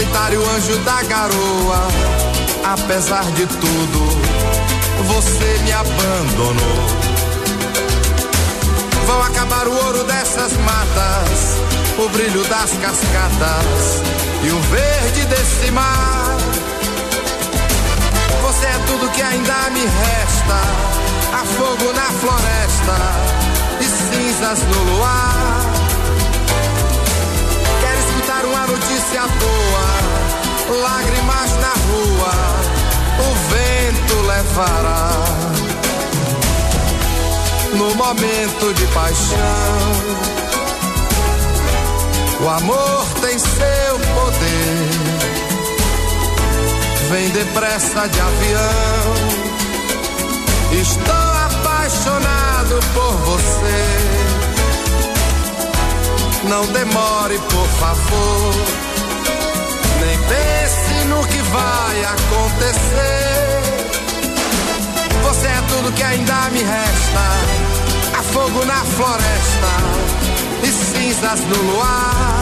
Solitário anjo da garoa, apesar de tudo, você me abandonou. Vão acabar o ouro dessas matas, o brilho das cascatas e o verde desse mar. Você é tudo que ainda me resta, há fogo na floresta e cinzas no luar. Quero escutar uma notícia à toa, lágrimas na rua, o vento levará. No momento de paixão, o amor tem seu poder. Vem depressa de avião, estou apaixonado por você. Não demore, por favor, nem pense no que vai acontecer. Você é tudo que ainda me resta, há fogo na floresta e cinzas no luar.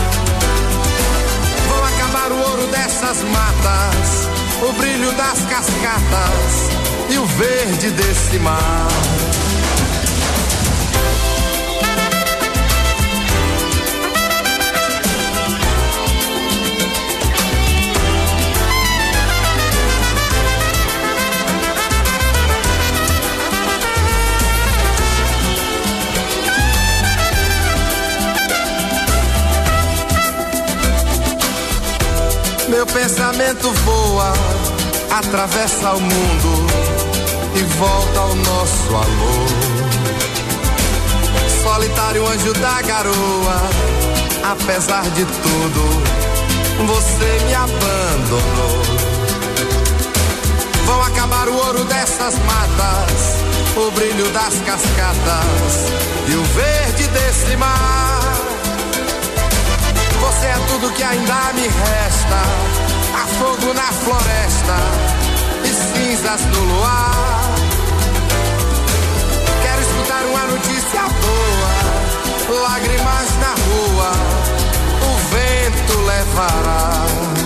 Vão acabar o ouro dessas matas, o brilho das cascatas e o verde desse mar. Meu pensamento voa, atravessa o mundo e volta ao nosso alô. Solitário anjo da garoa, apesar de tudo, você me abandonou. Vão acabar o ouro dessas matas, o brilho das cascatas e o verde desse mar. Você é tudo que ainda me resta, há fogo na floresta e cinzas no luar. Quero escutar uma notícia boa, lágrimas na rua, o vento levará.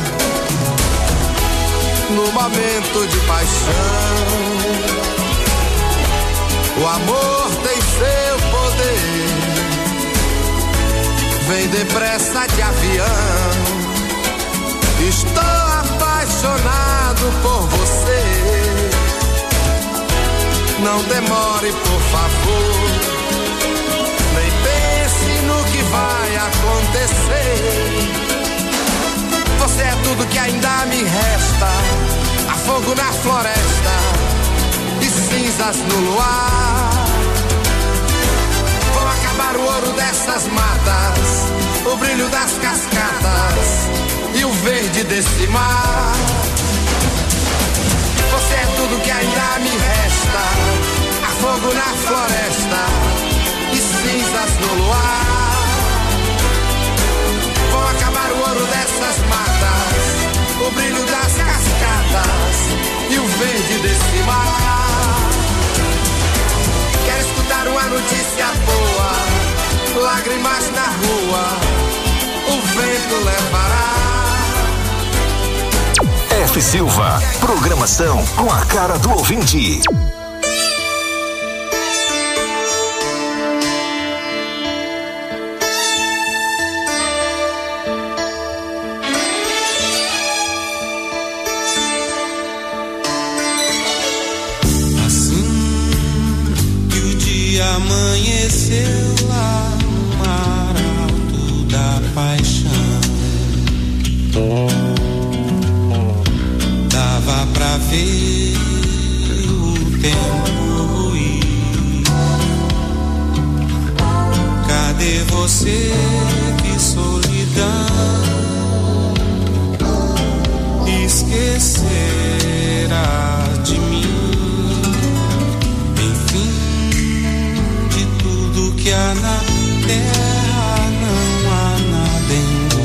No momento de paixão, o amor tem seu poder. Vem depressa de avião, estou apaixonado por você. Não demore, por favor, nem pense no que vai acontecer. Você é tudo que ainda me resta, há fogo na floresta e cinzas no luar. Vão acabar o ouro dessas matas, o brilho das cascatas e o verde desse mar. Você é tudo que ainda me resta, há fogo na floresta e cinzas no luar. Vão acabar o ouro dessas matas, o brilho das cascatas e o verde desse mar. Quero escutar uma notícia boa, lágrimas na rua, o vento levará. F. Silva, programação com a cara do ouvinte. Assim que o dia amanheceu lá no mar alto da paixão, dava pra ver o tempo ruir. Cadê você, que solidão, esquecerá de mim? Enfim, de tudo que há na terra, não há nada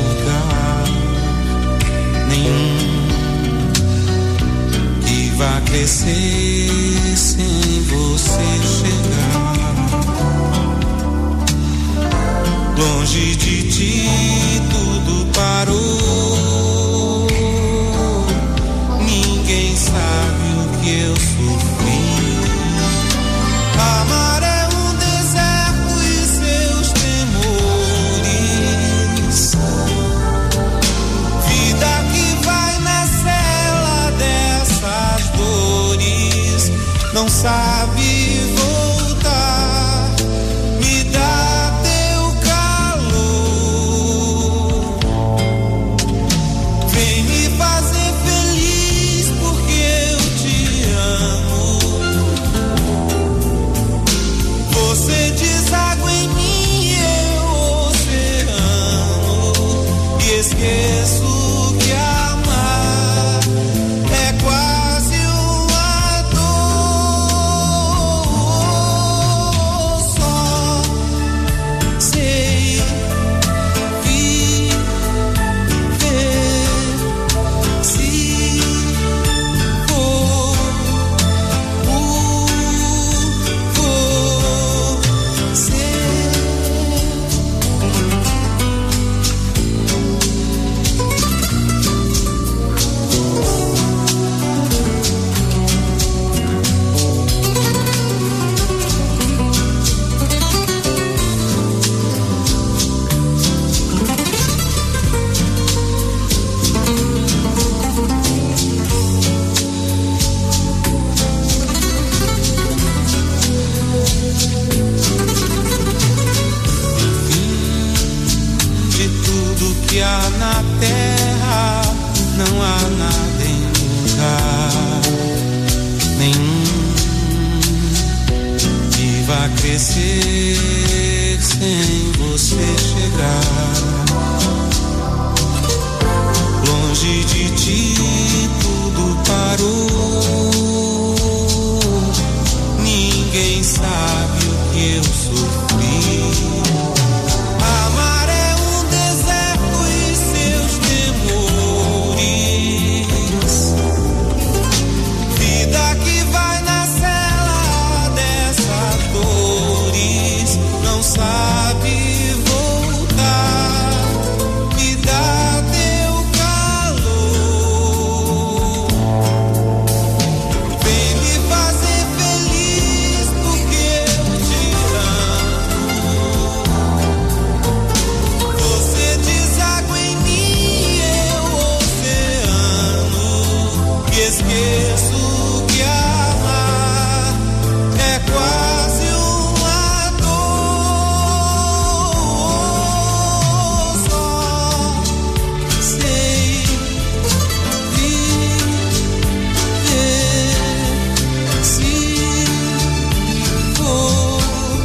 em lugar nenhum vai crescer sem você chegar. Longe de ti tudo parou, não sabe voltar. Me dá teu calor, vem me fazer feliz porque eu te amo. Você deságua em mim, eu oceano, e esqueço que amar é quase uma dor. Só sei viver se for que há na terra, não há nada em lugar nenhum que vá crescer sem você chegar. Longe de ti tudo parou, ninguém sabe o que eu sofri. Amar é um deserto e seus temores, vida que vai na cela dessas dores, não sabe voltar. Me dá teu calor, vem me fazer feliz porque eu te amo. Você deságua em mim, eu oceano, e esqueço que amar é quase uma dor. Só sei viver se for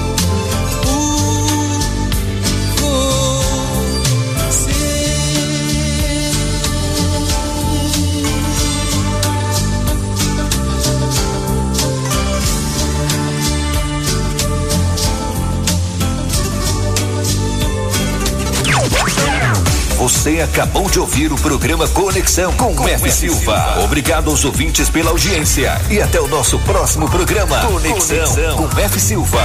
Você acabou de ouvir o programa Conexão com F. Silva. Obrigado aos ouvintes pela audiência e até o nosso próximo programa Conexão com F. Silva.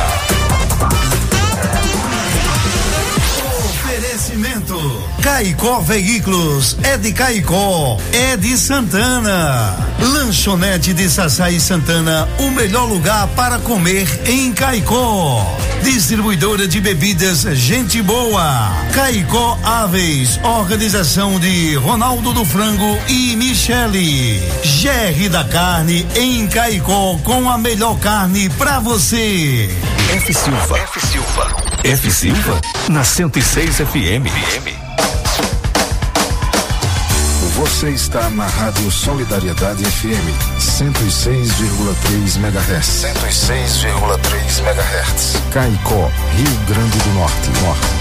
Oferecimento Caicó Veículos, é de Caicó, é de Santana. Lanchonete de Sassá e Santana, o melhor lugar para comer em Caicó. Distribuidora de bebidas Gente Boa, Caicó Aves, organização de Ronaldo do Frango e Michele. GR da Carne em Caicó, com a melhor carne pra você. F. Silva. F. Silva na 106 FM. Você está na Rádio Solidariedade FM 106,3 MHz. 106,3 MHz. Caicó, Rio Grande do Norte.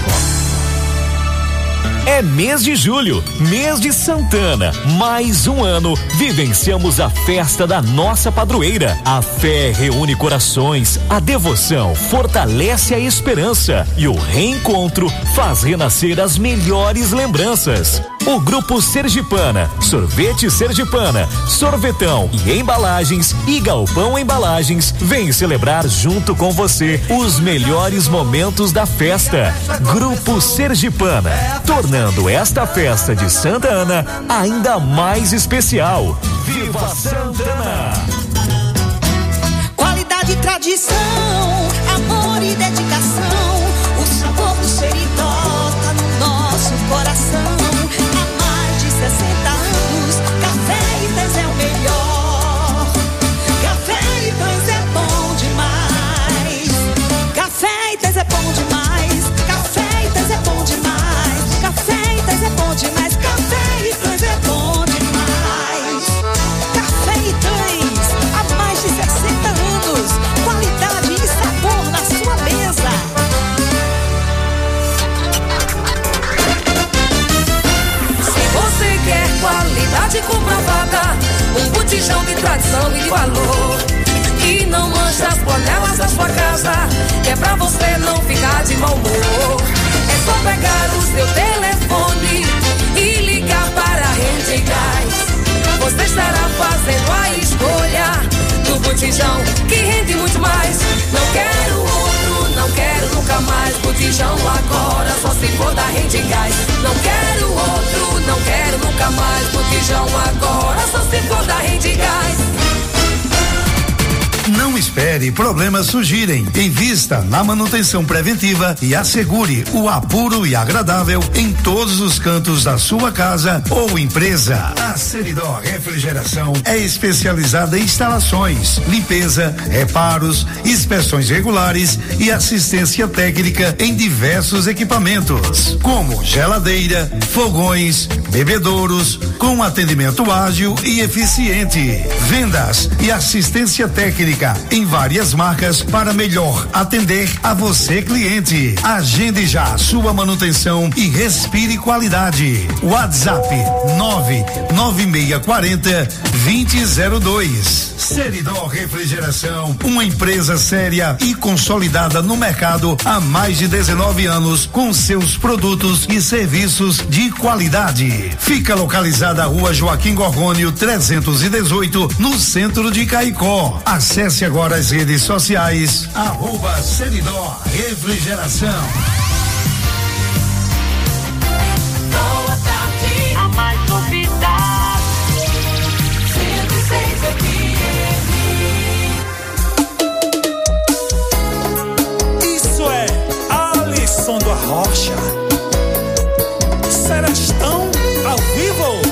É mês de julho, mês de Santana. Mais um ano vivenciamos a festa da nossa padroeira. A fé reúne corações, a devoção fortalece a esperança e o reencontro faz renascer as melhores lembranças. O Grupo Sergipana, Sorvete Sergipana, Sorvetão e Embalagens e Galpão Embalagens vem celebrar junto com você os melhores momentos da festa. Grupo Sergipana, tornando esta festa de Santa Ana ainda mais especial. Viva Santana! Qualidade e tradição, amor e dedicação, o sabor do Seridó tá no nosso coração. Há mais de 60 anos, Café e Pães é o melhor. Café e Pães é qualidade comprovada, um botijão de tradição e de valor. E não mancha as panelas da sua casa, que é pra você não ficar de mau humor. É só pegar o seu telefone e ligar para a Rede Gás. Você estará fazendo a escolha do botijão que rende muito mais. Não quero outro, não quero nunca mais. Botijão agora, só se for da Rede Gás. Não quero outro, não quero nunca mais. Botijão agora, só se for da Rede Gás. Não espere problemas surgirem. Invista na manutenção preventiva e assegure o apuro e agradável em todos os cantos da sua casa ou empresa. A Seridó Refrigeração é especializada em instalações, limpeza, reparos, inspeções regulares e assistência técnica em diversos equipamentos, como geladeira, fogões, bebedouros, com atendimento ágil e eficiente. Vendas e assistência técnica em várias marcas para melhor atender a você, cliente. Agende já sua manutenção e respire qualidade. WhatsApp 99640-2002. Seridó Refrigeração, uma empresa séria e consolidada no mercado há mais de 19 anos com seus produtos e serviços de qualidade. Fica localizada a Rua Joaquim Gorgônio 318, no centro de Caicó. Acesse agora as redes sociais @Seridó Refrigeração. Boa tarde, a mais novidade, 106 FM. Isso é Alisson do Arrocha, Serestão ao vivo.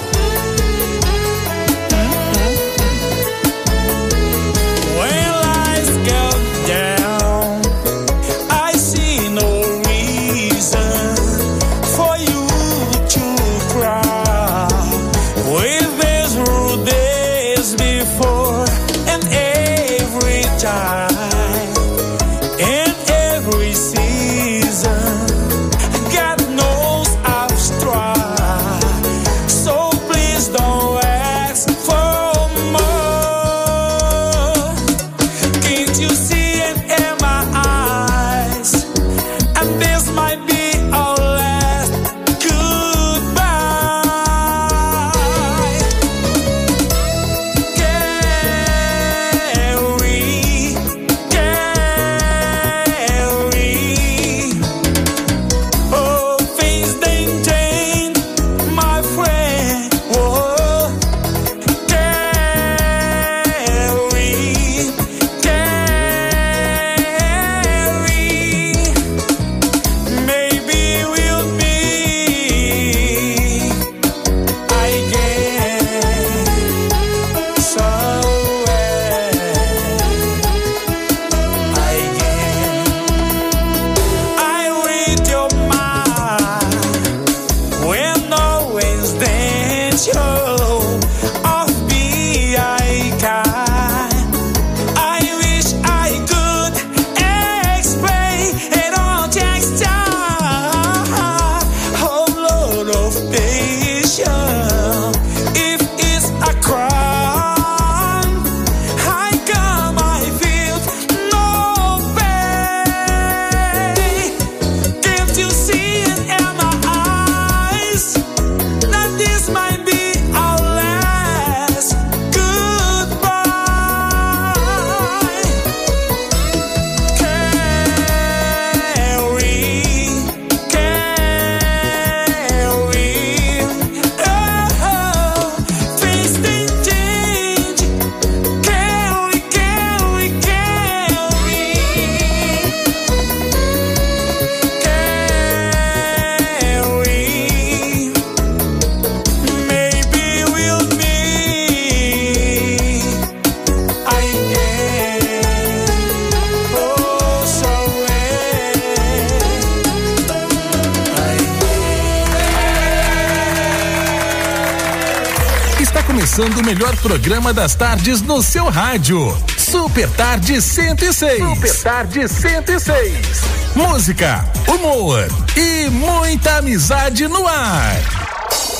O melhor programa das tardes no seu rádio. Super Tarde 106. Super Tarde 106. Música, humor e muita amizade no ar.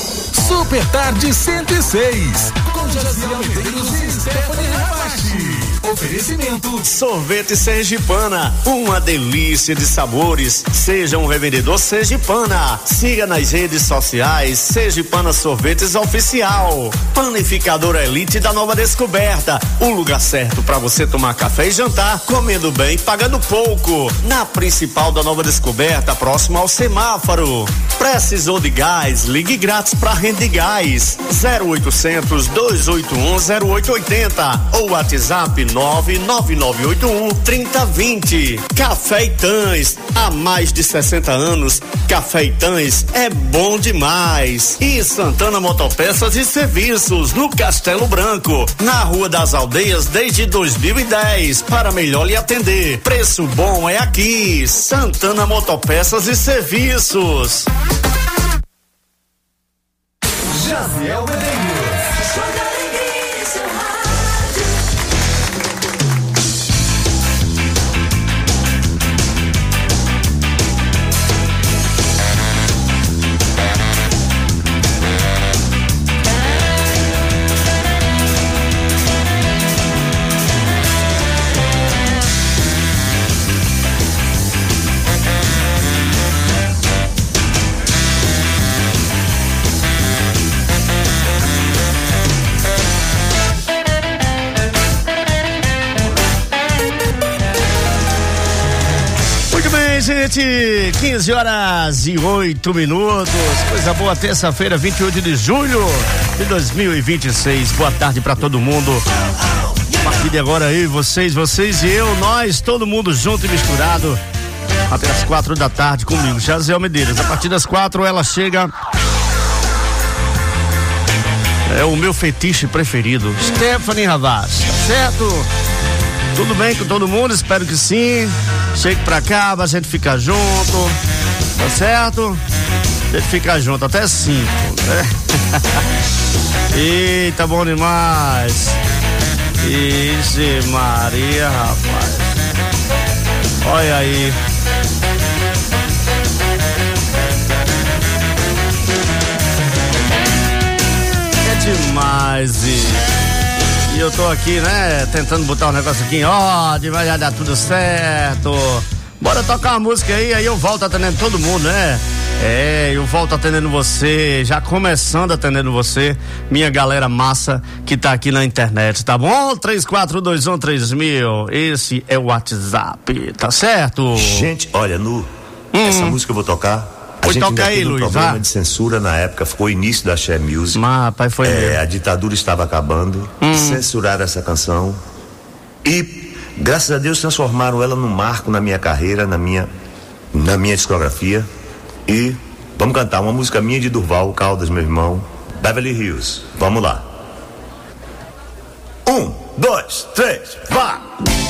Super Tarde 106. Com Jaziel Medeiros e Stephanie Ravache. Oferecimento Sorvete Sergipana, uma delícia de sabores. Seja um revendedor Sergipana. Siga nas redes sociais Sergipana Sorvetes Oficial. Panificadora Elite da Nova Descoberta, o lugar certo para você tomar café e jantar, comendo bem, pagando pouco. Na principal da Nova Descoberta, próximo ao semáforo. Precisou de gás? Ligue grátis para Rende Gás 0800 281 0880 ou WhatsApp 99981 3020. Café Itãs, há mais de 60 anos, Café Itãs é bom demais. E Santana Motopeças e Serviços, no Castelo Branco, na Rua das Aldeias desde 2010, para melhor lhe atender. Preço bom é aqui, Santana Motopeças e Serviços. Jaziel Medeiros. Gente, 15h08, coisa boa, terça-feira, 28 de julho de 2026. Boa tarde pra todo mundo. A partir de agora aí, vocês e eu, nós, todo mundo junto e misturado até as 4 da tarde comigo, Jaziel Medeiros. A partir das 4 ela chega. É o meu fetiche preferido, Stephanie Ravache, tá certo? Tudo bem com todo mundo? Espero que sim. Chegue pra cá, a gente ficar junto, tá certo? A gente ficar junto até 5, né? Eita, bom demais. Ixi, Maria, rapaz. Olha aí. É demais, e eu tô aqui, né, tentando botar um negócio aqui em ordem, vai dar tudo certo. Bora tocar uma música aí eu volto atendendo todo mundo, né? Eu volto atendendo você, já começando atendendo você, minha galera massa que tá aqui na internet, tá bom? 34213000, esse é o WhatsApp, tá certo? Gente, olha, essa música eu vou tocar. A gente ainda teve um problema de censura na época, ficou o início da Share Music. Rapaz, foi mesmo. A ditadura estava acabando, censuraram essa canção e, graças a Deus, transformaram ela num marco na minha carreira, na minha discografia. E vamos cantar uma música minha de Durval Caldas, meu irmão, Beverly Hills. Vamos lá. 1, 2, 3, vá!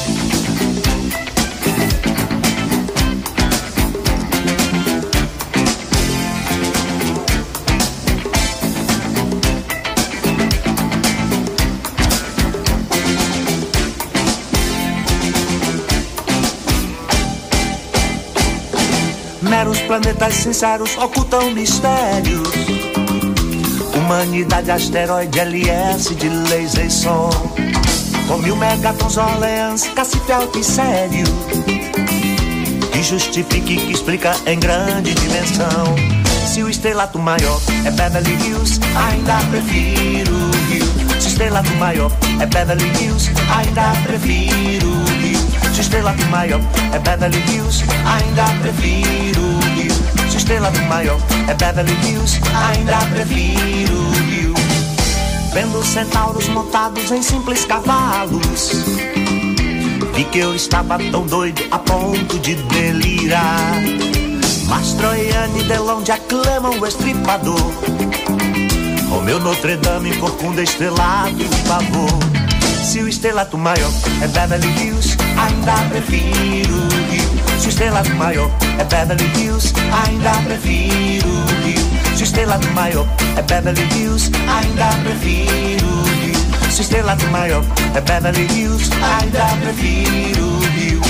Meros planetas sinceros ocultam mistérios. Humanidade, asteroide, LS de laser e som. Com 1000 megatons, Orleans, Cacife alto e sério. Que justifique, que explica em grande dimensão. Se o estrelato maior é Beverly Hills, ainda prefiro Rio. Se o estrelato maior é Beverly Hills, ainda prefiro Rio. Se o estrelato maior é Beverly Hills, ainda prefiro Rio. Se o estrelato maior é Beverly Hills, ainda prefiro Rio. Vendo centauros montados em simples cavalos, vi que eu estava tão doido a ponto de delirar. Mas Troiane e Delonde aclamam o estripador. Romeu Notre Dame, corcunda estrelado e pavor. Se o estrelato maior é Beverly Hills, ainda prefiro Rio. Se o estrelato maior é Beverly Hills, ainda prefiro Rio. Se o estrelato maior é Beverly Hills, ainda prefiro Rio. Se o estrelato maior é Beverly Hills, ainda prefiro Rio.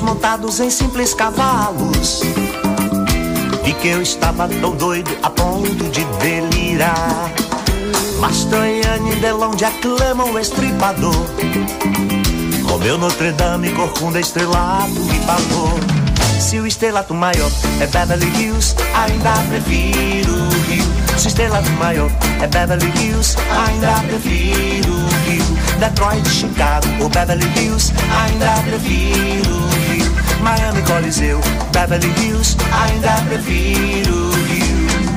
montados em simples cavalos. E que eu estava tão doido a ponto de delirar. Mas Traiane e Delonde aclamam o estripador. Romeu, Notre Dame, Corcunda, estrelado e pavor. Se o estrelato maior é Beverly Hills, ainda prefiro o Rio. Se o estrelato maior é Beverly Hills, ainda prefiro o Rio. Detroit, Chicago ou Beverly Hills, ainda prefiro o Rio. Miami, Coliseu, Beverly Hills, ainda prefiro o Rio.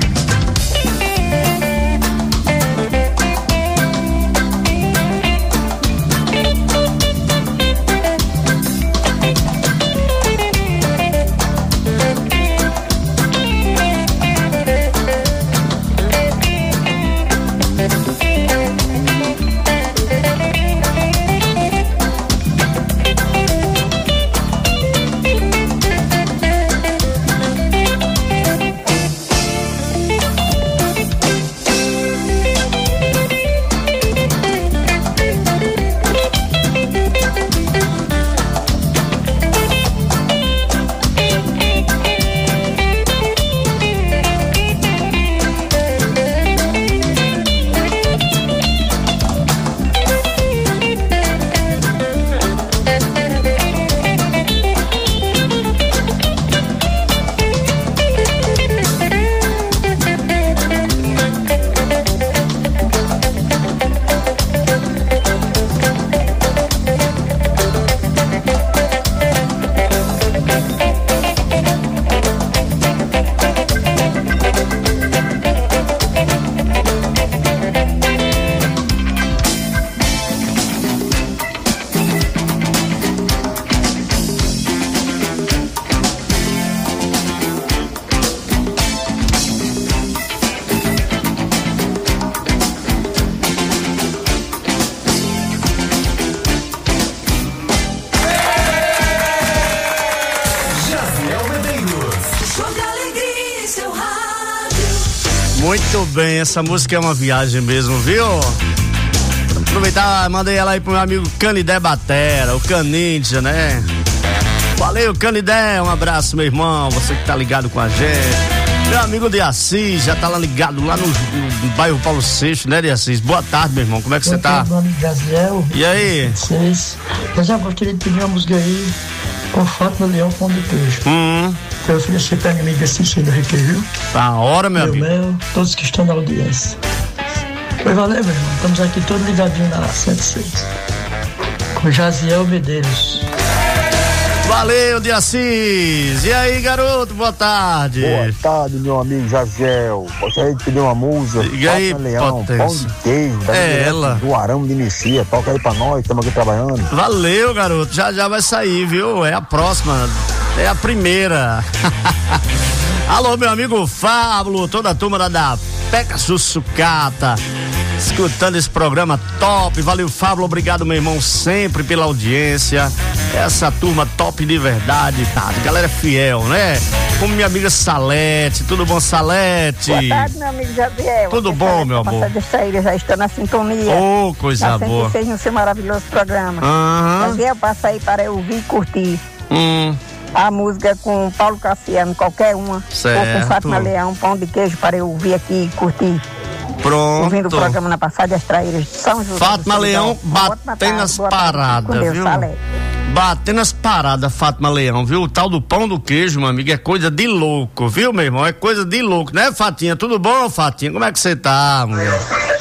Muito bem, essa música é uma viagem mesmo, viu? Aproveitar, mandei ela aí pro meu amigo Canidé Batera, o Caninja, né? Valeu, Canidé, um abraço, meu irmão, você que tá ligado com a gente. Meu amigo de Assis, já tá lá ligado lá no bairro Paulo VI, né, de Assis? Boa tarde, meu irmão, como é que você tá? Meu amigo Jaziel. E aí? Eu já gostaria de pedir uma música aí com Fátima Leão, Pão de Queijo. Eu ofereci pra minha amiga Cícero do Requeijão. Da hora, meu amigo. Mel, todos que estão na audiência. Foi valeu, meu irmão. Estamos aqui todos ligadinhos na 106. Com Jaziel Medeiros. Valeu, de Assis. E aí, garoto, boa tarde. Boa tarde, meu amigo Jaziel. Gostaria de pedir uma música. E aí, Leão, Pão de Queijo. Ela. Do Arão de Mexia. Toca aí pra nós, estamos aqui trabalhando. Valeu, garoto. Já vai sair, viu? É a próxima. É a primeira. Alô, meu amigo Fábio, toda a turma da Peca Sussucata, escutando esse programa top. Valeu, Fábio, obrigado, meu irmão, sempre pela audiência. Essa turma top de verdade, tá? Galera fiel, né? Como minha amiga Salete, tudo bom, Salete? Boa tarde, meu amigo Javier. Tudo bom, meu amor? Já estou na sintonia. Oh, coisa boa. Vocês no seu maravilhoso programa. Javier, passa aí para eu ouvir e curtir. A música com Paulo Cassiano, qualquer uma. Certo. Ou com Fátima Leão, Pão de Queijo, para eu ouvir aqui e curtir. Pronto. Ouvindo o programa na passagem das Traíras de São José. Fátima Leão batendo as paradas, viu? Batendo as paradas, Fátima Leão, viu? O tal do pão do queijo, meu amigo, é coisa de louco, viu, meu irmão? É coisa de louco, né, Fatinha? Tudo bom, Fatinha? Como é que você tá, mulher?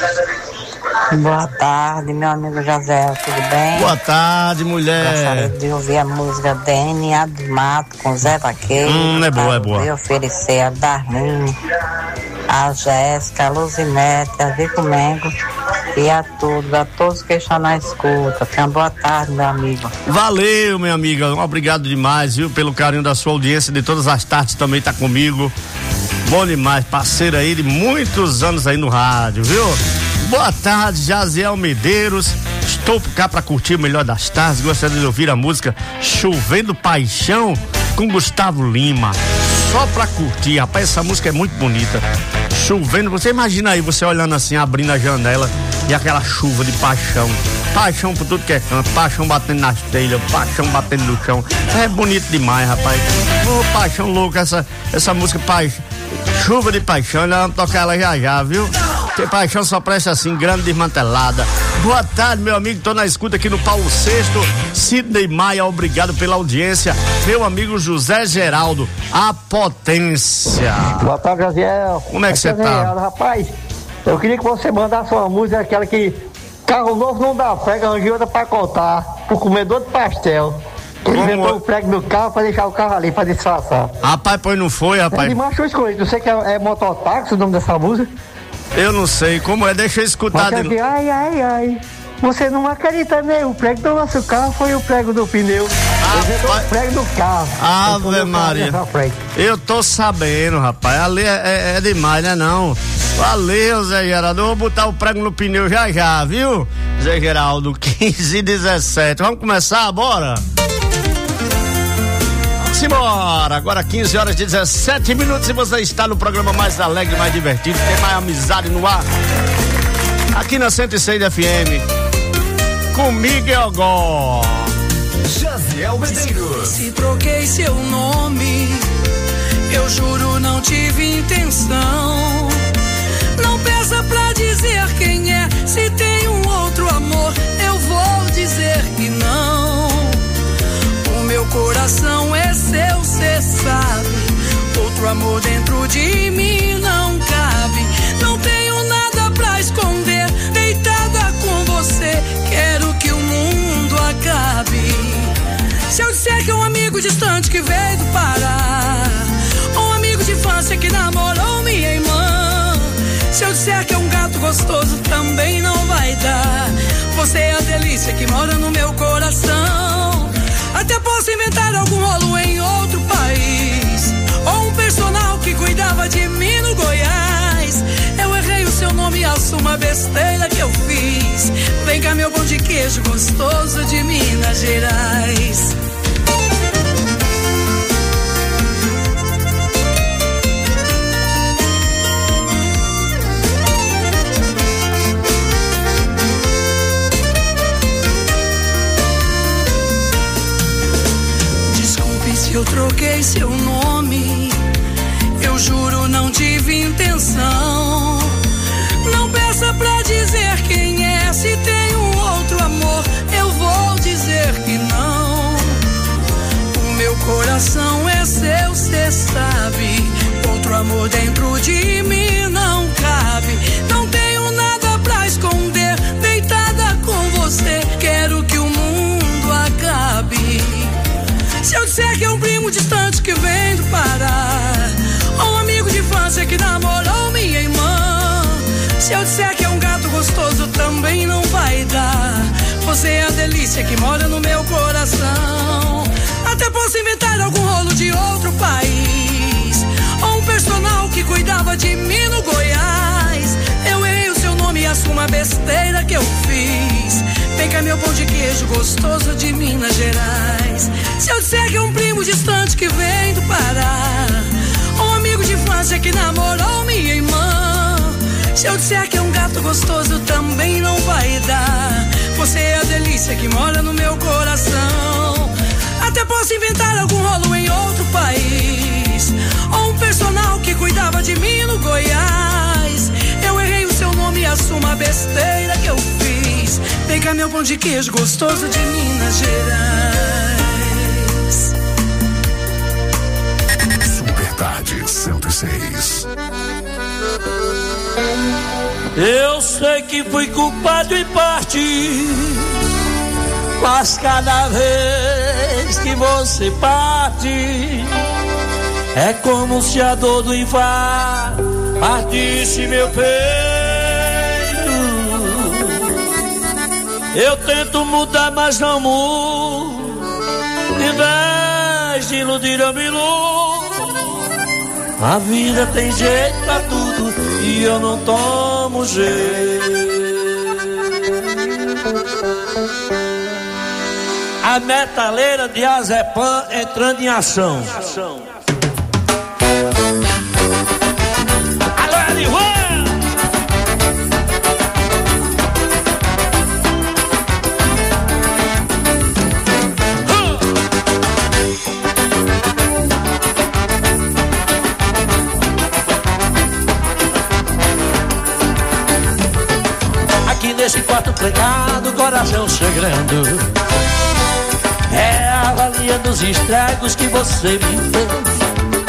Boa tarde, meu amigo José, tudo bem? Boa tarde, mulher. Gostaria de ouvir a música DNA do Mato com Zé Vaqueiro. É boa, é boa. Eu oferecer a Darlene, a Jéssica, a Luzinete, a Vico Mengo e a todos que estão na escuta. Tenha boa tarde, meu amigo. Valeu, minha amiga, obrigado demais, viu, pelo carinho da sua audiência, de todas as tardes também tá comigo. Bom demais, parceiro aí de muitos anos aí no rádio, viu? Boa tarde, Jaziel Medeiros. Estou cá para curtir o melhor das tardes. Gostaria de ouvir a música Chovendo Paixão com Gustavo Lima. Só pra curtir, rapaz, essa música é muito bonita. Chovendo, você imagina aí, você olhando assim, abrindo a janela e aquela chuva de paixão paixão por tudo que é canto, paixão batendo nas telhas, paixão batendo no chão. É bonito demais, rapaz. Ô, paixão louca, essa música, Chuva de Paixão, nós vamos tocar ela já, viu? Porque paixão só presta assim, grande desmantelada. Boa tarde, meu amigo, tô na escuta aqui no Paulo VI, Sidney Maia, obrigado pela audiência. Meu amigo José Geraldo, a potência. Boa tarde, Jaziel. Como é que você tá? Rapaz, eu queria que você mandasse uma música, aquela que carro novo não dá prega, arranjou outra pra contar, pro comedor de pastel. Ele inventou o prego no carro pra deixar o carro ali, pra disfarçar. Rapaz, pois não foi, rapaz. É de macho escolhido, não sei que é mototáxi o nome dessa música. Eu não sei, como é? Deixa eu escutar. Mas ai, ai, ai, você não acredita, né? O prego do nosso carro foi o prego do pneu. O prego do carro. Ave Maria. Eu tô sabendo, rapaz. Ali é demais, né não? Valeu, Zé Geraldo. Eu vou botar o prego no pneu já, viu? Zé Geraldo, 15h17. Vamos começar, bora? Simbora, agora 15h17 e você está no programa mais alegre, mais divertido, tem mais amizade no ar, aqui na 106 FM, com Miguel Gó. Jaziel Medeiros. Se troquei seu nome, eu juro não tive intenção. Não peça pra dizer quem é, se tem um outro amor, eu vou dizer que não. Meu coração é seu, cê sabe. Outro amor dentro de mim não cabe. Não tenho nada pra esconder. Deitada com você, quero que o mundo acabe. Se eu disser que é um amigo distante que veio do Pará, ou um amigo de infância que namorou minha irmã, se eu disser que é um gato gostoso, também não vai dar. Você é a delícia que mora no meu coração. Até posso inventar algum rolo em outro país, ou um personal que cuidava de mim no Goiás. Eu errei o seu nome e assumo a besteira que eu fiz. Vem cá, meu pão de queijo gostoso de Minas Gerais. Eu troquei seu nome, eu juro não tive intenção. Não peça pra dizer quem é, se tem um outro amor, eu vou dizer que não. O meu coração é seu, cê sabe. Outro amor dentro de mim não cabe. Não tenho nada pra esconder. Deitada com você, quero que o mundo acabe. Se eu disser que é um primo distante que vem do Pará, ou um amigo de infância que namorou minha irmã, se eu disser que é um gato gostoso, também não vai dar. Você é a delícia que mora no meu coração. Até posso inventar algum rolo de outro país, ou um personal que cuidava de mim no Goiás. Eu errei o seu nome e assumo a besteira que eu fiz. Vem cá, meu pão de queijo gostoso de Minas Gerais. Se eu disser que é um primo distante que vem do Pará, ou um amigo de infância que namorou minha irmã, se eu disser que é um gato gostoso, também não vai dar. Você é a delícia que mora no meu coração. Até posso inventar algum rolo em outro país, ou um personal que cuidava de mim no Goiás. Eu errei o seu nome e assumo a besteira que eu fiz. Vem cá, meu pão de queijo gostoso de Minas Gerais. Super Tarde 106. Eu sei que fui culpado em parte, mas cada vez que você parte, é como se a dor do infarto partisse meu peito. Eu tento mudar, mas não mudo. Em vez de iludir, eu me iludo. A vida tem jeito pra tudo e eu não tomo jeito. A metaleira de Azepam entrando em ação. Alô, Elivan! desse quarto trancado, coração sangrando. É a valia dos estragos que você me fez.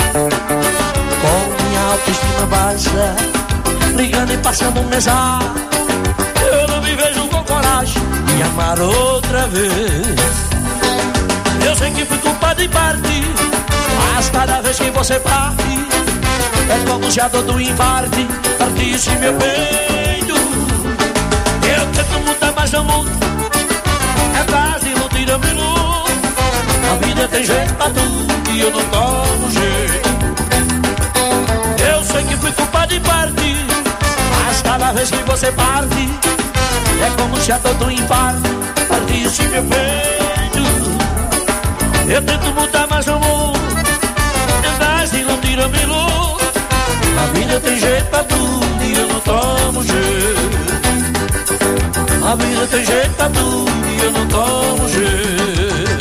Com minha autoestima baixa, ligando e passando um mensagem, eu não me vejo com coragem de amar outra vez. Eu sei que fui culpado em parte, mas cada vez que você parte, é como se a dor do infarte partisse meu peito. Eu tento mudar, mas não mudo, é quase iludir me iludo. A vida tem jeito pra tudo e eu não tomo jeito. Eu sei que fui culpado em parte, mas cada vez que você parte, é como se a dor do infarte partisse meu peito. Eu tento mudar, mas não mudo, é quase iludir me iludo. A vida tem jeito pra tudo e eu não tomo jeito. A vida tem jeito pra tudo e eu não tomo jeito.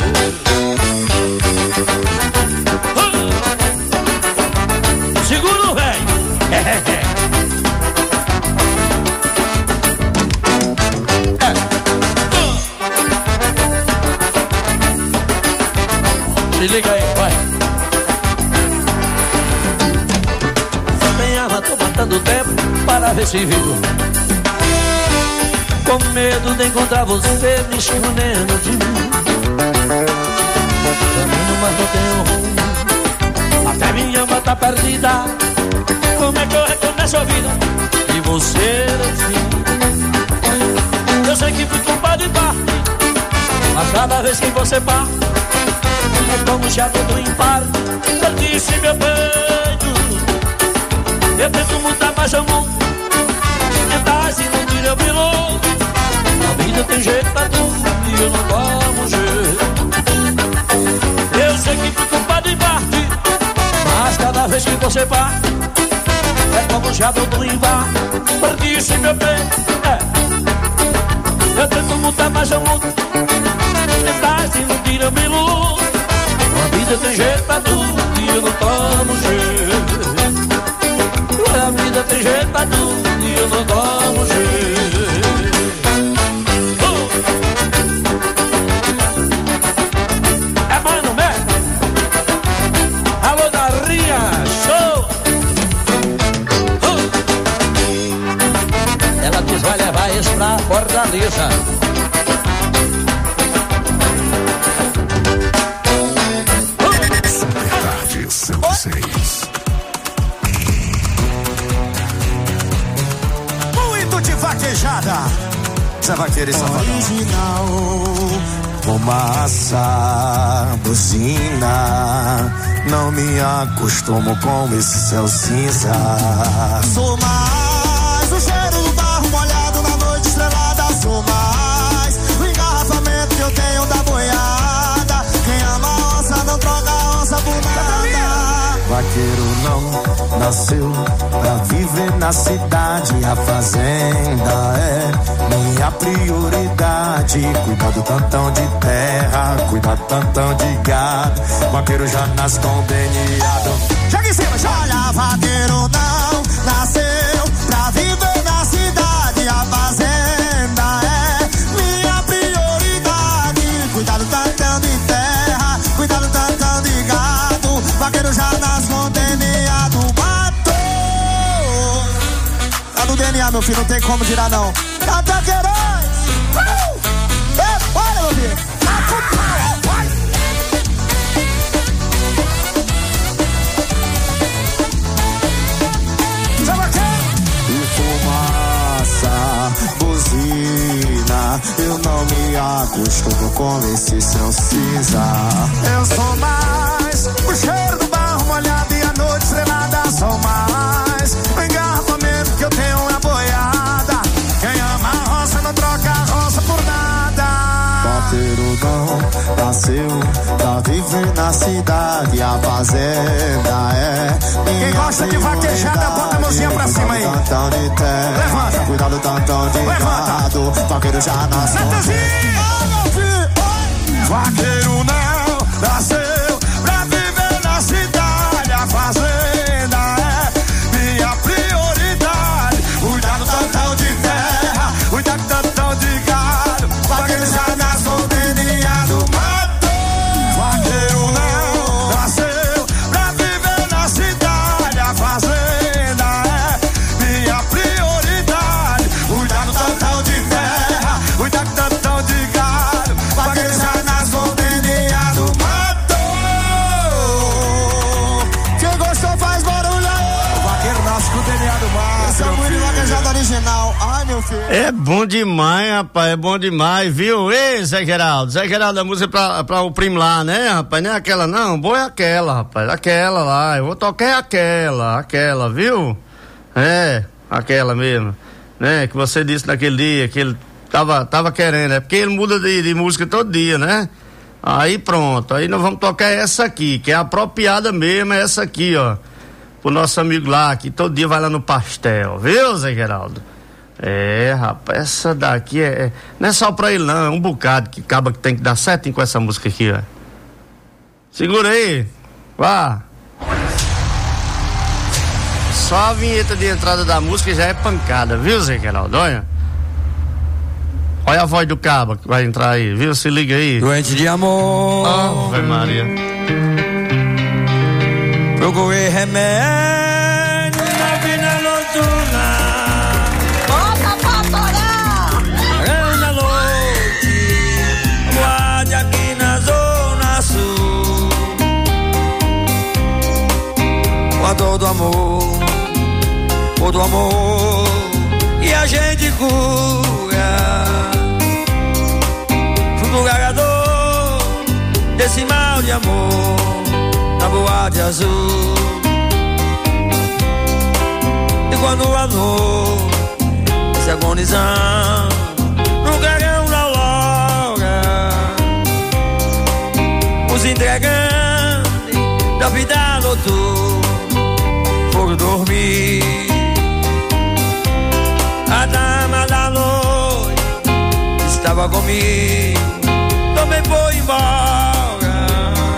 Segura o velho. Se liga aí, vai. Tô matando tempo para ver se vivo, com medo de encontrar você me escondendo de mim. Caminho, mas não tenho rumo, até minha alma tá perdida. Como é que eu recomeço a vida e você assim? Eu sei que fui culpado em parte, mas cada vez que você parte, é como se a dor do infarto partisse meu peito. Eu tento mudar, mas eu mudo, tentar e não tira o piloto. A vida tem jeito pra tudo e eu não tomo jeito. Eu sei que fui culpado em parte, mas cada vez que você parte, é como se a dor do infarto partisse meu peito. Eu tento mudar, mas eu mudo, tentar e não tira o piloto. A vida tem jeito pra tudo e eu não tomo jeito. A vida tem jeito pra tudo e eu não tomo jeito. É Mano Mé. Alô, Darinha, show. Ela diz vai levar isso pra Fortaleza. Tarde 106. Vaquejada, Zé Vaqueiro e Safadão. Original, fumaça, buzina. Não me acostumo com esse céu cinza. Sou mais o cheiro do barro molhado na noite estrelada. Sou mais o engarrafamento que eu tenho da boiada. Quem ama a onça não troca a onça por nada. Vaqueiro não nasceu pra viver na cidade. A fazenda é minha prioridade. Cuidar do tantão de terra, cuidar do tantão de gado. Vaqueiro já nasce com DNA. Joga em cima, joga. Olha, vaqueiro não nasceu pra viver na cidade. A fazenda é minha prioridade. Cuidar do tantão de terra, cuidar do tantão de gado. Vaqueiro já nasce com DNA do mato. Tá no DNA, meu filho, não tem como tirar não. Canta Queiroz! Olha, meu filho! Vai! E fumaça, buzina. Eu não me acostumo com esse céu cinza. Eu sou mais o cheiro do barro molhado e a noite estrelada. Sou mais o engarrafamento que eu tenho na boiada. Quem ama a roça não troca a roça por nada. Vaqueiro não nasceu pra viver na cidade. A fazenda é minha. Quem gosta de vaquejada, bota a mãozinha pra cima aí. Tantão de terra, levanta. Cuidado tantão de gado. Vaqueiro já nasceu. Vaqueiro não nasceu pra viver na cidade. A fazenda é minha prioridade. Cuidado tantão de terra, cuidado tantão Fenomenal. Ai, meu filho. É bom demais, rapaz, é bom demais, viu? Ei, Zé Geraldo, a música pra o primo lá, né, rapaz? Não é aquela não, boa é aquela, rapaz, aquela lá, eu vou tocar aquela, viu? É, aquela mesmo, né, que você disse naquele dia, que ele tava querendo, é porque ele muda de música todo dia, né? Aí pronto, aí nós vamos tocar essa aqui, que é apropriada mesmo, é essa aqui, ó, pro nosso amigo lá, que todo dia vai lá no pastel, viu, Zé Geraldo? É, rapaz, essa daqui não é só pra ele não, é um bocado que acaba que tem que dar certinho com essa música aqui, ó. Segura aí, vá. Só a vinheta de entrada da música já é pancada, viu, Zé Geraldo? Olha a voz do cabo que vai entrar aí, viu? Se liga aí. Doente de amor. Ave Maria. Procurei remédio na vida noturna. Bota pra torar! Na noite, guarde aqui na Zona Sul. Com a dor do amor, ou do amor, e a gente cura. Fui carregador desse mal de amor na boate azul. E quando a noite se agonizando no carrão da Laura, os entregantes da vida noturna foram dormir. A dama da noite estava comigo, também foi embora.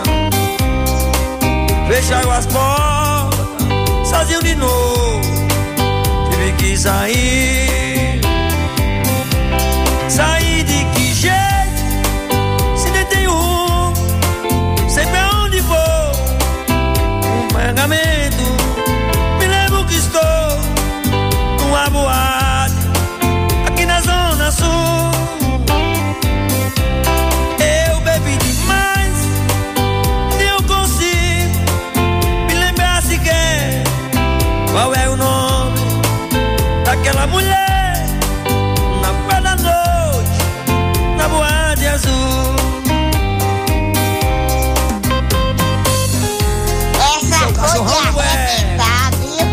Fecharam as portas, sozinho de novo, tive que sair. Sair de que jeito, se nem tenho rumo, sei pra onde vou. Um pagamento, me lembro que estou numa boate aqui na Zona Sul. Eu bebi demais, nem eu consigo me lembrar sequer qual é o nome daquela mulher na praia da noite, na boate azul. Essa foi de arrebentar, viu?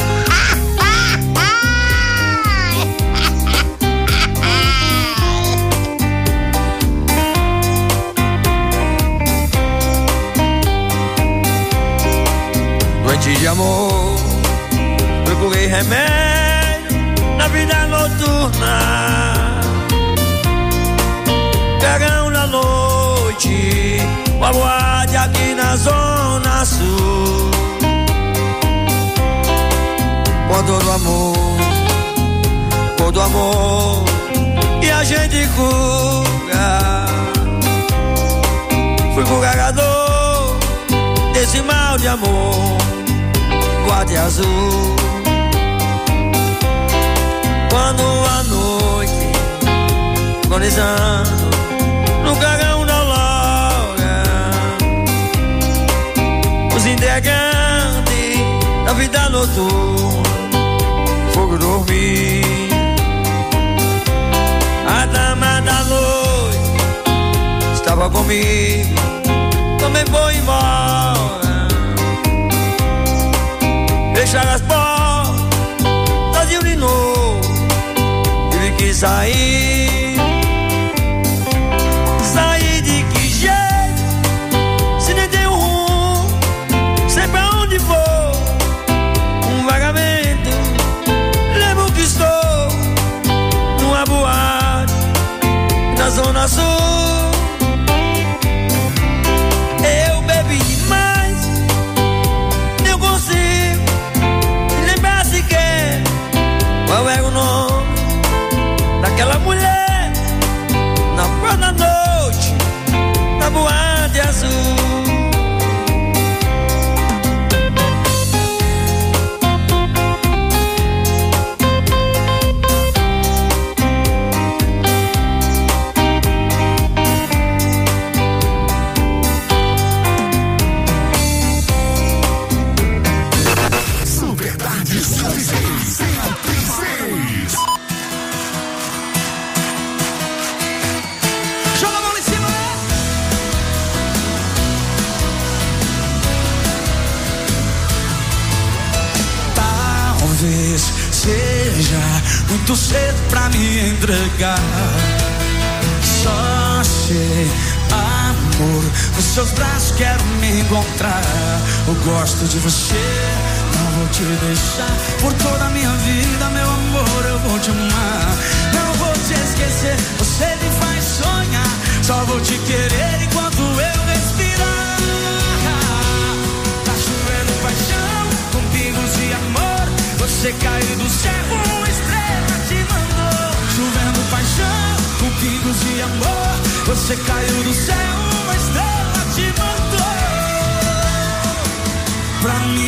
Doente de amor, procurei remédio na vida noturna. Carão na noite, uma boate aqui na Zona Sul. Quando do amor, quando do amor, e a gente cura. Fui pro carregador desse mal de amor, boate azul. Quando a noite agonizando no carrão da Laura, os entregantes da vida noturna foram dormir. A dama da noite estava comigo, também foi embora. Fecharam as portas, sozinho de novo, tive que sair. Sair de que jeito, se nem tenho rumo, sei pra onde vou. Um vagamento, lembro que estou numa boate na Zona Sul. Eu bebi demais, nem eu consigo me lembrar sequer qual é o nome daquela mulher Talvez seja muito cedo pra me entregar. Só sei, amor, nos seus braços quero me encontrar. Eu gosto de você, não vou te deixar. Por toda a minha vida, meu amor, eu vou te amar. Não vou te esquecer, você me faz sonhar. Só vou te querer enquanto eu respirar. Tá chovendo paixão, com pingos de amor. Você caiu do céu, uma estrela te mandou. Chovendo paixão, com pingos de amor. Você caiu do céu, uma estrela te mandou. Pra mim.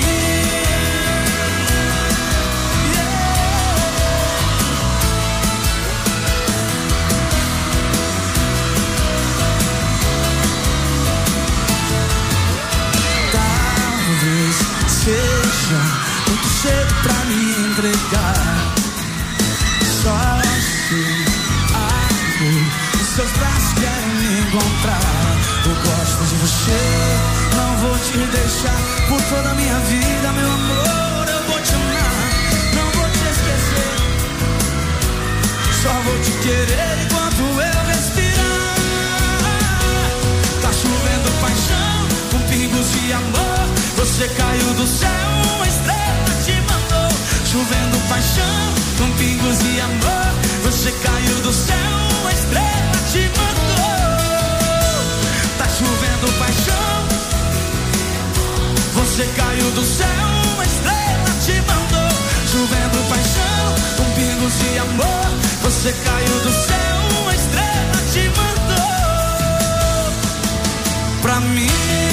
Seja muito cedo pra me entregar. Só sei, amor, os seus braços querem me encontrar. Eu gosto de você, não vou te deixar. Por toda a minha vida, meu amor, eu vou te amar. Não vou te esquecer, só vou te querer enquanto eu respirar. Tá chovendo paixão, com pingos de amor. Você caiu do céu, uma estrela te mandou. Chovendo paixão, com pingos de amor. Você caiu do céu, uma estrela te mandou. Tá chovendo paixão. Você caiu do céu, uma estrela te mandou. Chovendo paixão, com pingos de amor. Você caiu do céu, uma estrela te mandou. Pra mim.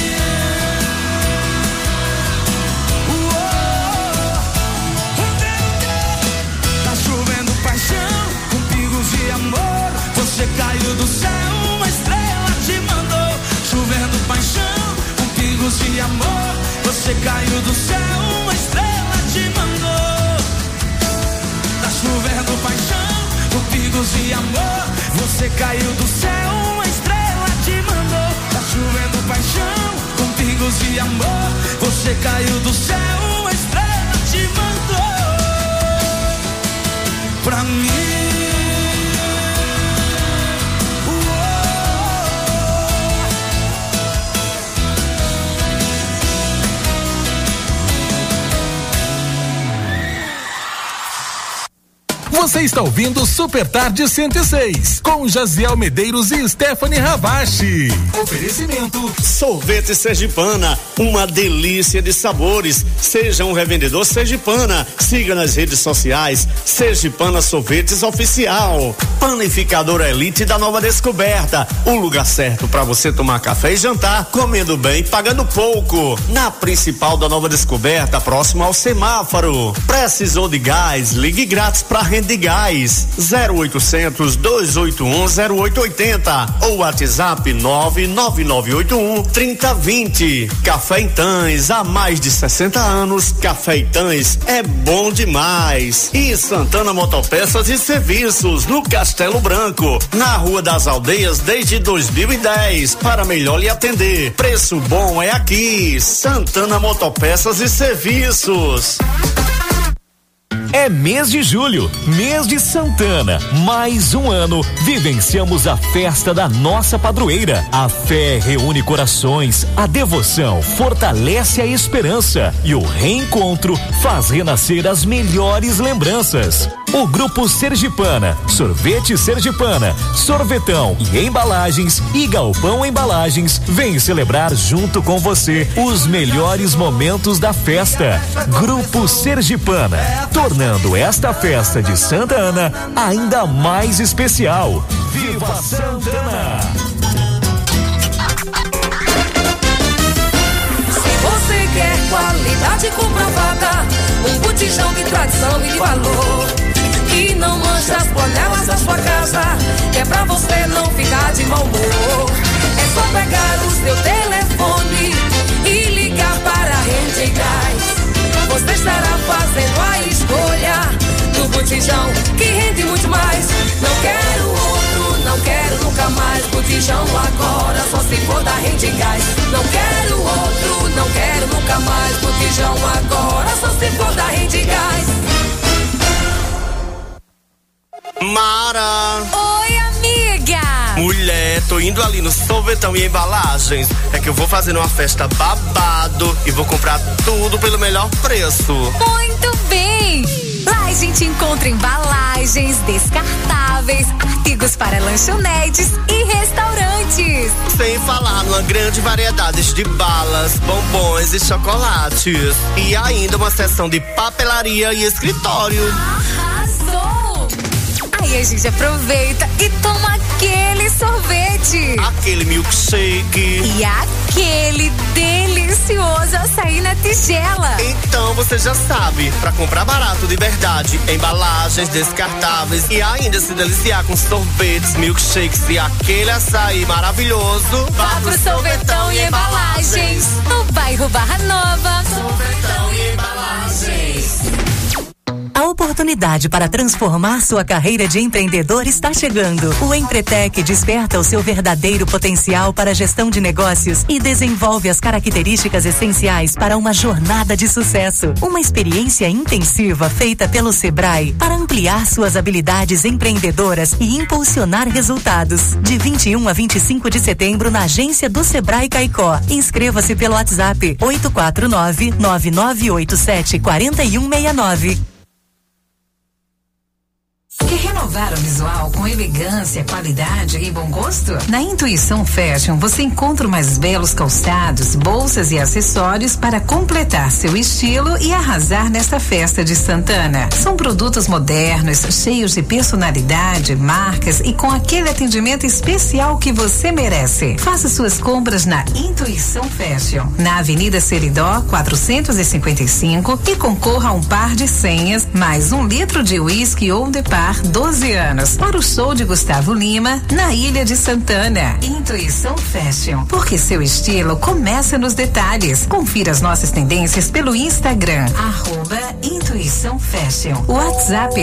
Você caiu do céu, uma estrela te mandou. Chovendo paixão, com pingos de amor. Você caiu do céu, uma estrela te mandou. Tá chovendo paixão, com pingos de amor. Você caiu do céu, uma estrela te mandou. Tá chovendo paixão, com pingos de amor. Você caiu do céu, uma estrela te mandou. Pra mim. Você está ouvindo Super Tarde 106, com Jaziel Medeiros e Stephanie Ravache. Oferecimento: Sorvete Sergipana, uma delícia de sabores. Seja um revendedor Sergipana. Siga nas redes sociais Sergipana Sorvetes Oficial. Panificadora Elite da Nova Descoberta, o lugar certo para você tomar café e jantar, comendo bem e pagando pouco. Na principal da Nova Descoberta, próximo ao semáforo. Precisou de gás? Ligue grátis para Rende Gás 0800 281 0880 ou WhatsApp 99981 3020. Café Itãs, há mais de 60 anos. Café Itãs é bom demais. E Santana Motopeças e Serviços, no Castelo Branco, na Rua das Aldeias desde 2010, para melhor lhe atender. Preço bom é aqui. Santana Motopeças e Serviços. É mês de julho, mês de Santana. Mais um ano, vivenciamos a festa da nossa padroeira. A fé reúne corações, a devoção fortalece a esperança e o reencontro faz renascer as melhores lembranças. O Grupo Sergipana, Sorvete Sergipana, Sorvetão e Embalagens e Galpão Embalagens vem celebrar junto com você os melhores momentos da festa. Grupo Sergipana, tornando esta festa de Santa Ana ainda mais especial. Viva Santana! Se você quer qualidade comprovada, um botijão de tradição e de valor, que não mancha as panelas da sua casa, é pra você não ficar de mau humor. É só pegar o seu telefone e ligar para a Rede Gás. Você estará fazendo a escolha do botijão que rende muito mais. Não quero outro, não quero nunca mais. Botijão agora, só se for da Rede Gás. Não quero outro, não quero nunca mais. Botijão agora, só se for da Rede Gás. Mara! Oi, amiga! Mulher, tô indo ali no Sorvetão e Embalagens. É que eu vou fazer uma festa babado e vou comprar tudo pelo melhor preço. Muito bem! Lá a gente encontra embalagens, descartáveis, artigos para lanchonetes e restaurantes. Sem falar numa grande variedade de balas, bombons e chocolates. E ainda uma seção de papelaria e escritório. Arrasou! Aí a gente aproveita e toma aquele sorvete. Aquele milkshake. E aquele delicioso açaí na tigela. Então você já sabe, pra comprar barato de verdade, embalagens descartáveis e ainda se deliciar com sorvetes, milkshakes e aquele açaí maravilhoso, vá pro Sorvetão e Embalagens, no bairro Barra Nova. Sorvetão e Embalagens. A oportunidade para transformar sua carreira de empreendedor está chegando. O Empretec desperta o seu verdadeiro potencial para a gestão de negócios e desenvolve as características essenciais para uma jornada de sucesso. Uma experiência intensiva feita pelo Sebrae para ampliar suas habilidades empreendedoras e impulsionar resultados. De 21 a 25 de setembro na agência do Sebrae Caicó. Inscreva-se pelo WhatsApp 849-9987-4169. Quer renovar o visual com elegância, qualidade e bom gosto? Na Intuição Fashion você encontra mais belos calçados, bolsas e acessórios para completar seu estilo e arrasar nesta festa de Santana. São produtos modernos, cheios de personalidade, marcas e com aquele atendimento especial que você merece. Faça suas compras na Intuição Fashion, na Avenida Seridó 455 e concorra a um par de senhas, mais 1 litro de uísque ou de par 12 anos para o show de Gustavo Lima na Ilha de Santana. Intuição Fashion, porque seu estilo começa nos detalhes. Confira as nossas tendências pelo Instagram @Intuição Fashion. WhatsApp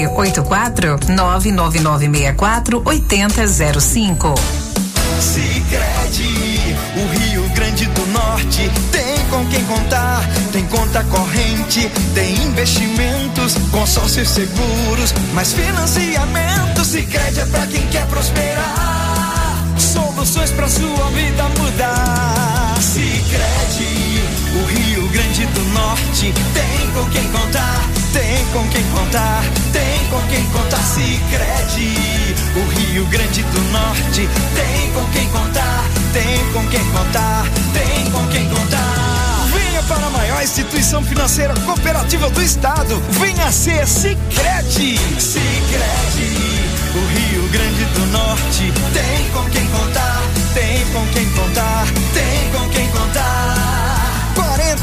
84999648005. Sicredi, o Rio Grande do Norte tem com quem contar, tem conta corrente, tem investimentos, consórcios seguros, mais financiamento. Sicredi é pra quem quer prosperar, soluções pra sua vida mudar. Sicredi, o Rio Grande do Norte tem com quem contar, tem com quem contar, tem com quem contar. Sicredi, o Rio Grande do Norte tem com quem contar, tem com quem contar, tem com quem contar. Venha para a maior instituição financeira cooperativa do estado, venha ser Sicredi. Sicredi, o Rio Grande do Norte tem com quem contar, tem com quem contar, tem com quem contar.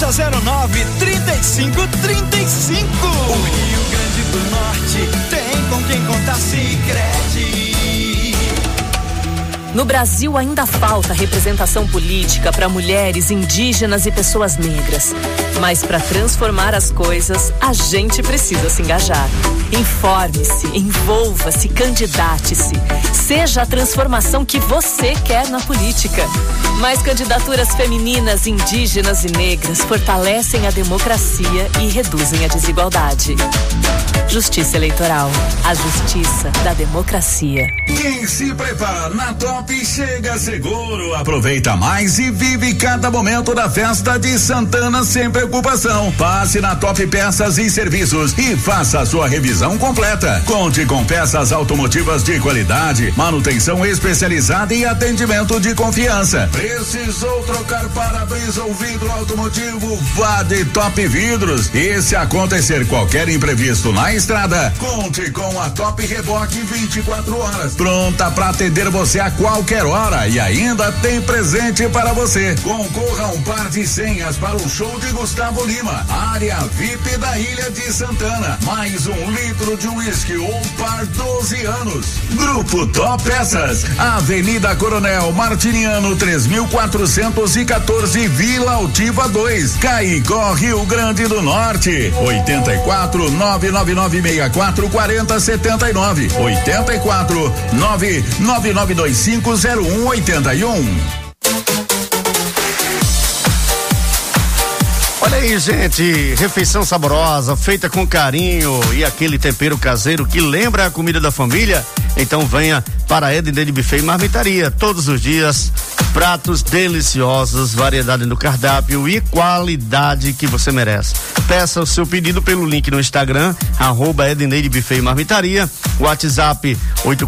4009-3535. O Rio Grande do Norte tem com quem contar. Sicredi. No Brasil ainda falta representação política para mulheres, indígenas e pessoas negras. Mas para transformar as coisas, a gente precisa se engajar. Informe-se, envolva-se, candidate-se. Seja a transformação que você quer na política. Mais candidaturas femininas, indígenas e negras fortalecem a democracia e reduzem a desigualdade. Justiça Eleitoral, a justiça da democracia. Quem se prepara na Top chega seguro, aproveita mais e vive cada momento da festa de Santana sem preocupação. Passe na Top Peças e Serviços e faça a sua revisão completa. Conte com peças automotivas de qualidade, manutenção especializada e atendimento de confiança. Precisou trocar para-brisa ou vidro automotivo? Vá de Top Vidros. E se acontecer qualquer imprevisto na estrada, conte com a Top Reboque 24 horas, pronta para atender você a qualquer hora e ainda tem presente para você. Concorra a um par de senhas para o show de Gustavo Lima, área VIP da Ilha de Santana, mais 1 litro de uísque ou par 12 anos. Grupo Top Peças, Avenida Coronel Martiniano 3414, Vila Altiva 2, Caicó, Rio Grande do Norte. 84 99964 4079, 84 999250181. Olha aí, gente, refeição saborosa, feita com carinho e aquele tempero caseiro que lembra a comida da família. Então venha para a Ednei Buffet e Marmitaria. Todos os dias, pratos deliciosos, variedade no cardápio e qualidade que você merece. Peça o seu pedido pelo link no Instagram, @Ednei Buffet e Marmitaria, WhatsApp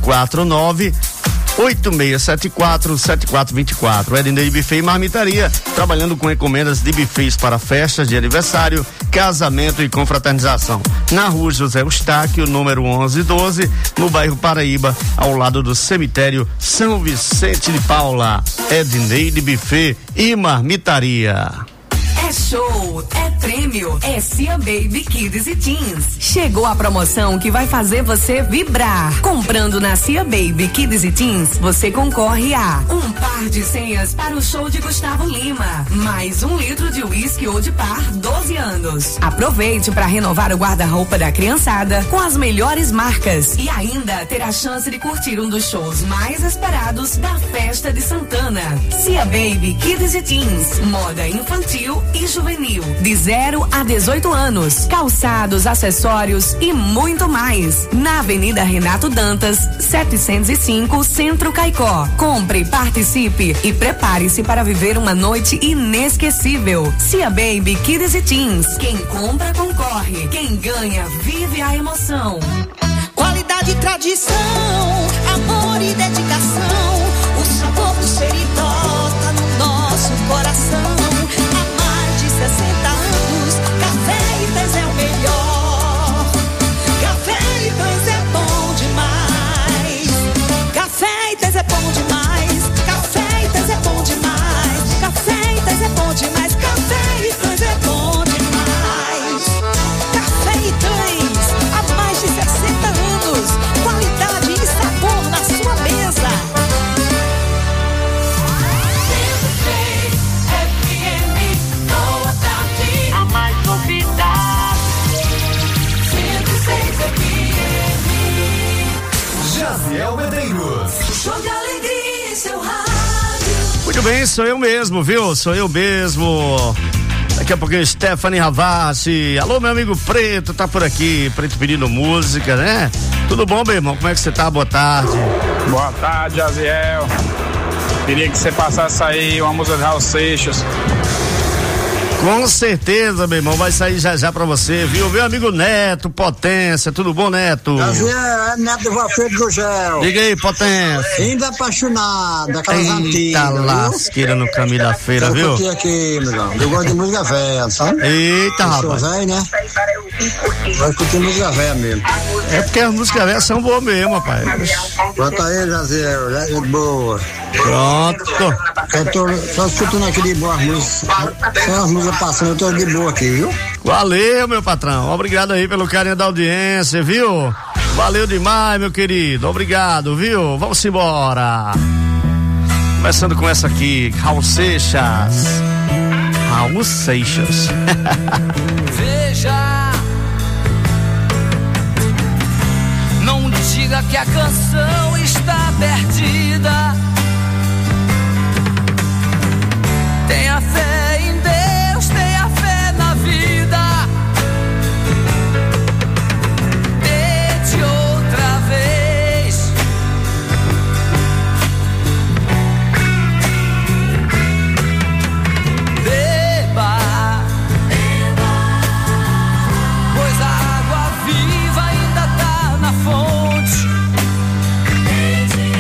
849-8674-7424. Ednei Buffet e Marmitaria, trabalhando com encomendas de buffets para festas de aniversário, casamento e confraternização. Na rua José Eustáquio, número 1112, no bairro Paraíba, ao lado do cemitério São Vicente de Paula. Ednei Buffet e Marmitaria. É show, é prêmio, é Cia Baby Kids e Teens. Chegou a promoção que vai fazer você vibrar. Comprando na Cia Baby Kids e Teens, você concorre a um par de senhas para o show de Gustavo Lima, mais 1 litro de uísque ou de par 12 anos. Aproveite para renovar o guarda-roupa da criançada com as melhores marcas e ainda ter a chance de curtir um dos shows mais esperados da festa de Santana. Cia Baby Kids e Teens, moda infantil e juvenil, de 0 a 18 anos, calçados, acessórios e muito mais. Na Avenida Renato Dantas, 705, Centro Caicó. Compre, participe e prepare-se para viver uma noite inesquecível. Cia Baby Kids e Teens. Quem compra, concorre. Quem ganha, vive a emoção. Qualidade e tradição, amor e dedicação. O sabor do Seridó tá no nosso coração. 60 anos, Café Itanhs é o melhor. Café Itanhs é bom demais. Café Itanhs é bom demais. Café Itanhs é bom demais. Café Itanhs é bom demais. Café Itanhs é bom demais. Café Itanhs, há mais de 60 anos. Qualidade e sabor na sua mesa. Jaziel Medeiros. Show de alegria em seu rádio. Muito bem, sou eu mesmo, viu? Sou eu mesmo. Daqui a pouquinho, Stephanie Ravassi. Alô, meu amigo Preto, tá por aqui. Preto pedindo música, né? Tudo bom, meu irmão? Como é que você tá? Boa tarde. Boa tarde, Jaziel. Queria que você passasse aí uma música de Raul Seixas. Com certeza, meu irmão, vai sair já já pra você, viu? Meu amigo Neto, Potência, tudo bom, Neto? É Neto do Valfredo Gugel. Diga aí, Potência. Ainda apaixonado, aquelas antigas. Eita lasqueira no caminho da feira, viu? Eu aqui, meu irmão. Eu gosto de música velha, sabe? Eita, rapaz. Eu sou velho, né? Vai curtir música velha mesmo. É porque as músicas velhas são boas mesmo, rapaz. Bota aí, Jaziel, é boa. Pronto. Eu tô só escutando aqui de boa música. Só as músicas passando, eu tô de boa aqui, viu? Valeu, meu patrão. Obrigado aí pelo carinho da audiência, viu? Valeu demais, meu querido. Obrigado, viu? Vamos embora. Começando com essa aqui, Raul Seixas. Raul Seixas. Veja, não diga que a canção está perdida. Tenha fé em Deus, tenha fé na vida. Tente outra vez. Beba, pois a água viva ainda tá na fonte.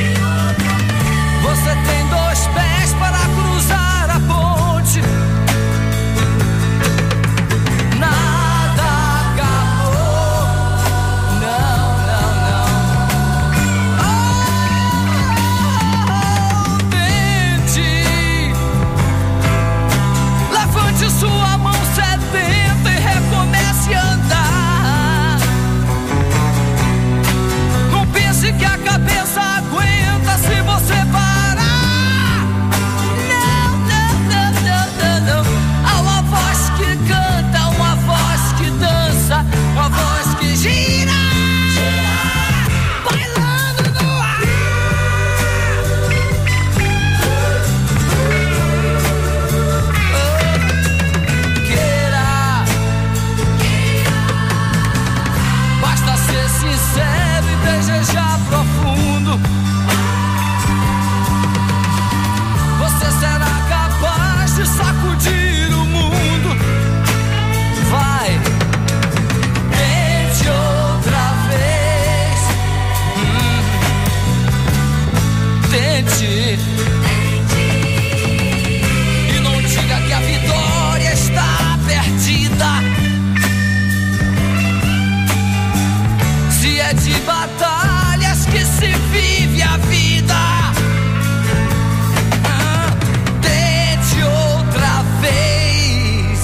Você tem 2 pés para cruzar a ponte. mundo. Você será capaz de sacudir o mundo. Vai, tente outra vez. Tente. E não diga que a vitória está perdida. Se é de batalhas que se vive a vida. Tente outra vez.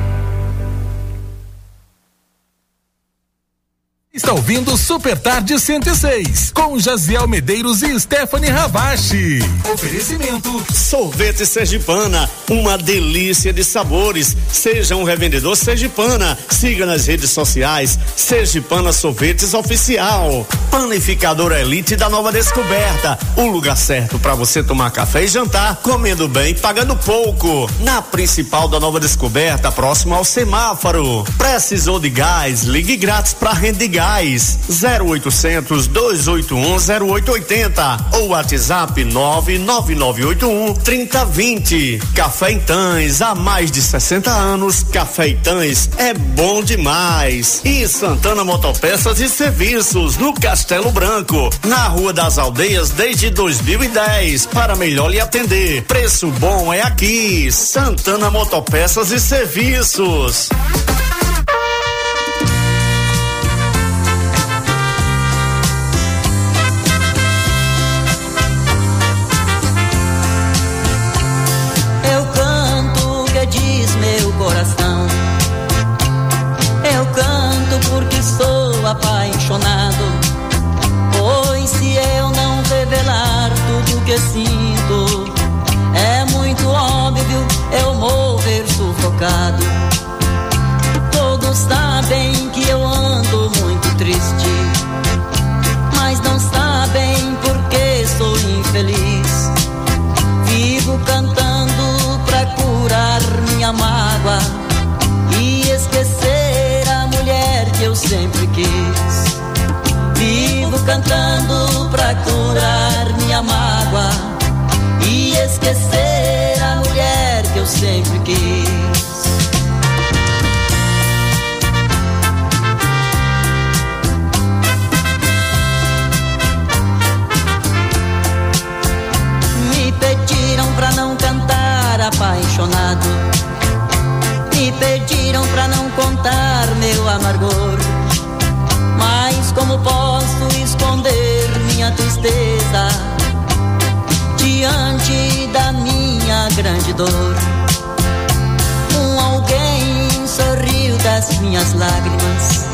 Está ouvindo Super Tarde 106, com Jaziel Medeiros e Stephanie Ravache. Oferecimento Sorvete Sergipana, uma delícia de sabores. Seja um revendedor Sergipana. Siga nas redes sociais Sergipana Sorvetes Oficial. Panificadora Elite da Nova Descoberta, o lugar certo para você tomar café e jantar, comendo bem, pagando pouco. Na principal da Nova Descoberta, próximo ao semáforo. Precisou de gás? Ligue grátis para Rende Gás. 0800 281 0880 ou WhatsApp 99981 3020. Café Itãs, há mais de 60 anos, Café Itãs é bom demais. E Santana Motopeças e Serviços, no Castelo Branco, na Rua das Aldeias desde 2010, para melhor lhe atender. Preço bom é aqui, Santana Motopeças e Serviços. Eu canto porque sou apaixonado, pois se eu não revelar tudo que sinto, é muito óbvio eu morrer sufocado. Todos sabem que eu ando muito triste, mas não sabem porque sou infeliz. Vivo cantando pra curar minha mágoa e esquecer a mulher que eu sempre quis. Vivo cantando pra curar minha mágoa e esquecer a mulher que eu sempre quis. Me pediram pra não cantar apaixonado, me pediram pra não contar meu amargor, mas como posso esconder minha tristeza diante da minha grande dor? Alguém sorriu das minhas lágrimas